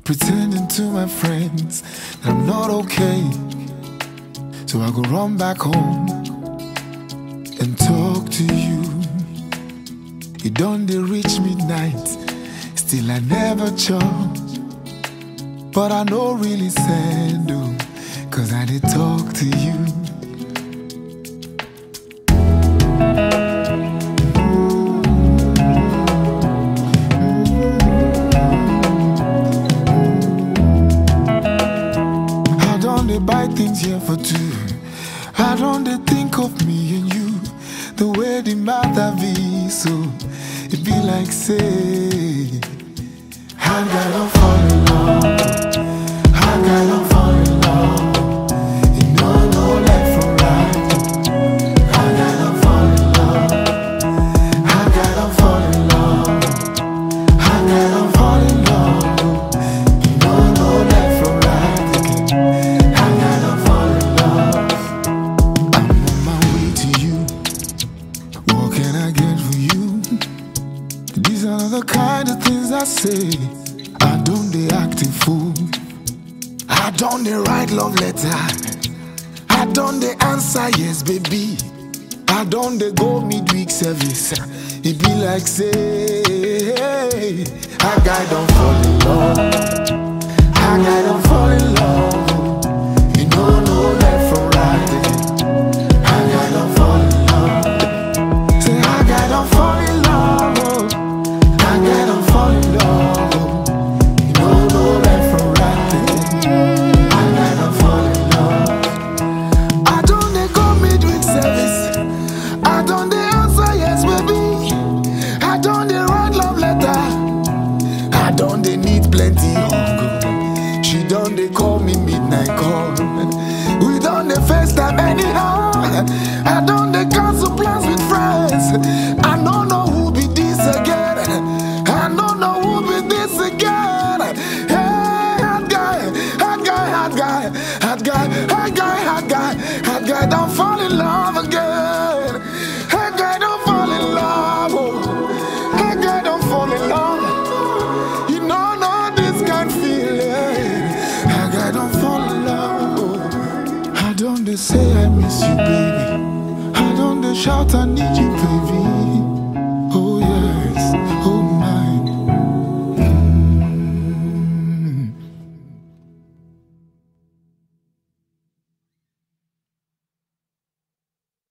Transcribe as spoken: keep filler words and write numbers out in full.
pretending to my friends that I'm not okay. So I go run back home and talk to you. You done dey reach midnight, still I never chop. But I no really send oh, cause I did talk to you. I don't dey buy things here for two. I don't dey think of me and you, the way the matter be so. It be like say, I gotta fall in love. I gotta fall in love. You know no left from right. I gotta fall in love. I gotta fall in love. I gotta fall in love. You know no left from right again. I gotta fall in love. I'm on my way to you. What can I get for you? These are the kind of things I say. I don't dey act a fool. I don't dey write love letter. I don't dey answer yes baby. I don't dey go midweek service. It be like say, I guy don't fall in love. I guy don't fall in love. You know no left from right again. I guy don't fall in love. Say I guy don't fall in love. I guy don't fall in love. You know no left from right again. I gotta fall in love. I don't dey go midweek service. I don't dey answer yes baby. I don't dey write love letter. I don't dey need plenty hunger. She don't dey call me midnight call. We don't dey FaceTime anyhow. I don't dey cancel plans with friends. I don't know who be this again. I don't know who be this again. Hey, hot guy, hot guy, hot guy, hot guy, hot guy, hot guy, hot guy, don't fall in love again. Hot guy, don't fall in love. Oh. Hot guy, don't fall in love. You know, no, this kind feeling. Hot guy, don't fall in love. Oh. I don't dey say I miss you, baby. I don't dey shout I need you, baby.